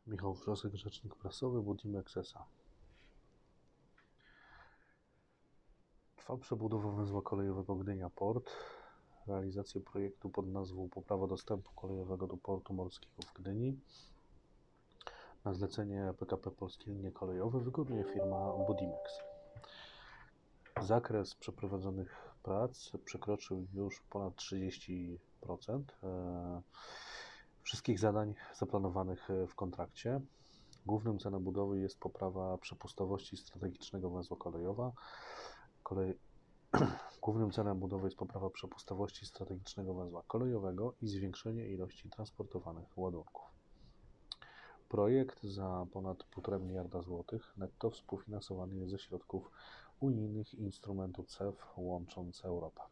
Michał Wrzosek, rzecznik prasowy Budimex S.A. Trwa przebudowa węzła kolejowego Gdynia Port. Realizację projektu pod nazwą Poprawa dostępu kolejowego do portu morskiego w Gdyni na zlecenie PKP Polskie Linie Kolejowe wykonuje firma Budimex. Zakres przeprowadzonych prac przekroczył już ponad 30% wszystkich zadań zaplanowanych w kontrakcie. Głównym celem budowy jest poprawa przepustowości strategicznego węzła Głównym celem budowy jest poprawa przepustowości strategicznego węzła kolejowego i zwiększenie ilości transportowanych ładunków. Projekt za ponad 1,5 miliarda złotych netto współfinansowany jest ze środków unijnych i instrumentu CEF Łącząc Europę.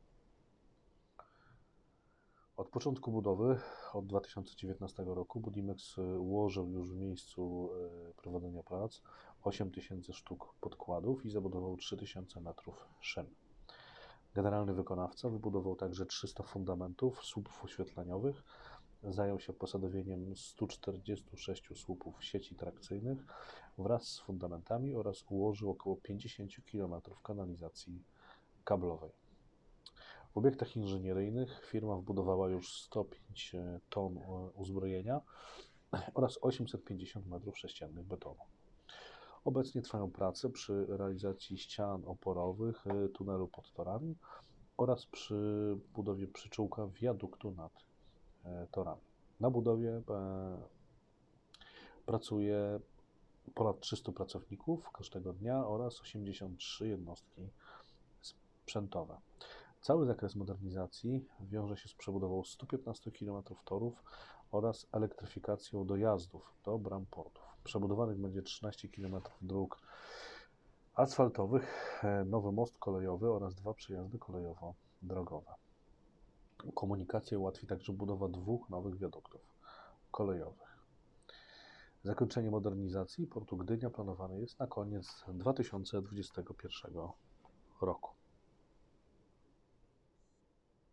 Od początku budowy, od 2019 roku, Budimex ułożył już w miejscu prowadzenia prac 8000 sztuk podkładów i zabudował 3000 metrów szyn. Generalny wykonawca wybudował także 300 fundamentów słupów oświetleniowych, zajął się posadowieniem 146 słupów sieci trakcyjnych wraz z fundamentami oraz ułożył około 50 km kanalizacji kablowej. W obiektach inżynieryjnych firma wbudowała już 105 ton uzbrojenia oraz 850 m3 betonu. Obecnie trwają prace przy realizacji ścian oporowych, tunelu pod torami oraz przy budowie przyczółka wiaduktu nad torami. Na budowie pracuje ponad 300 pracowników każdego dnia oraz 83 jednostki sprzętowe. Cały zakres modernizacji wiąże się z przebudową 115 km torów oraz elektryfikacją dojazdów do bram portów. Przebudowanych będzie 13 km dróg asfaltowych, nowy most kolejowy oraz 2 przejazdy kolejowo-drogowe. Komunikację ułatwi także budowa 2 nowych wiaduktów kolejowych. Zakończenie modernizacji portu Gdynia planowane jest na koniec 2021 roku.